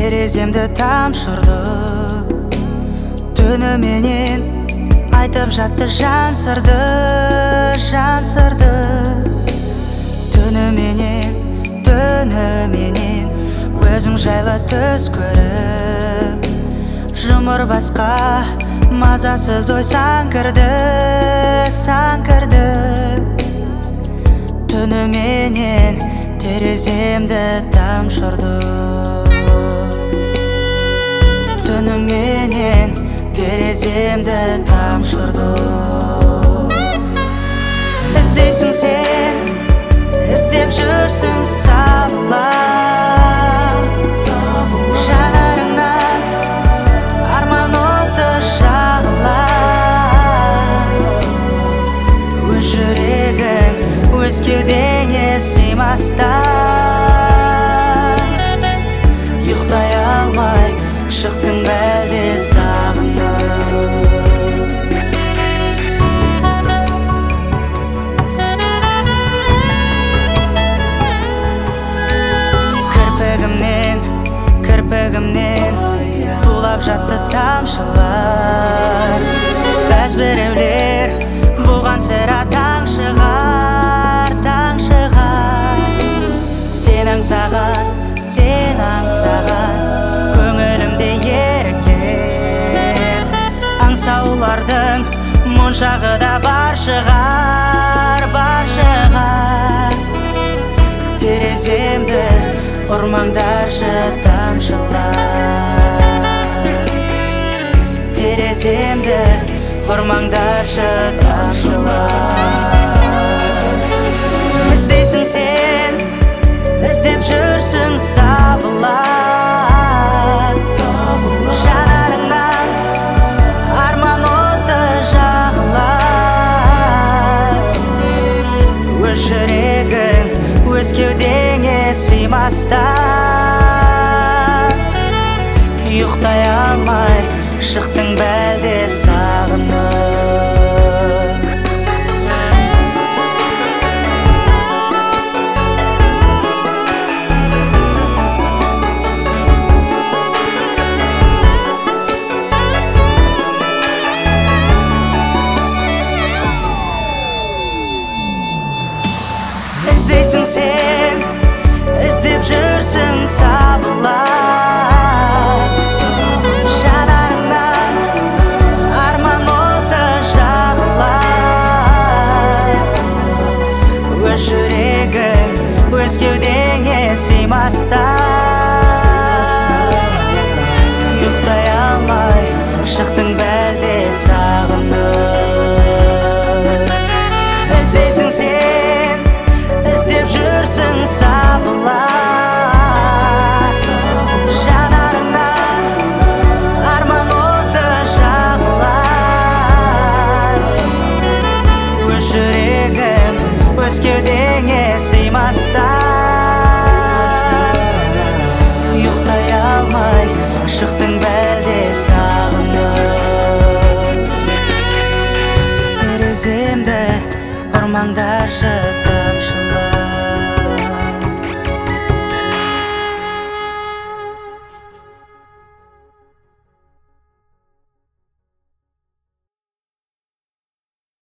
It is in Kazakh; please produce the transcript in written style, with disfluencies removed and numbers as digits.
тереземді тамшырды. Түніменен айтып жатты жан сырды, жан сырды. Түніменен өзің жайлы түс көріп, жұмыр басқа мазасыз ой сан кірді, сан кірді. Түніменен тереземді тамшырды. Түніменен тереземді тамшырды. Іздейсің сен, іздеп жүрсің сабыла, жанарыңнан арман оты жағыла. Өз жүрегің өз кеудеңе сыймастан, ұйықтай алмай шықтың бәлде сағынып. Кірпігімнен тулап жатты тамшылар. Бәз біреулер бұған сірә таң шығар, таң шығар. Сен аңсаған, көңілімде еріккен аңсаулардың моншағы да бар шығар, бар шығар. Тереземді ұрмаңдаршы тамшылар, тереземді ұрмаңдаршы тамшылар. Іздейсің сен, іздеп жүрсің сабыла, жанарыңнан арман оты жағыла. Өз жүрегің өз кеудеңе сыймастан, ұйықтай алмай шықтың бәлде сағынып. Іздейсің сен, іздеп жүрсің сабыла, жанарыңнан арман оты жағыла. Өз жүрегің өз кеудеңе сыймастан, ұйықтай алмай шықтың бәлде сағынып. Іздейсің сен, іздеп жүрсің сабыла, жанарыңнан арман оты жағыла. Өз жүрегің өз кеудеңе сыймастан, ұйықтай алмай шықтың бәлде сағынып. Тереземді ұрмаңдаршы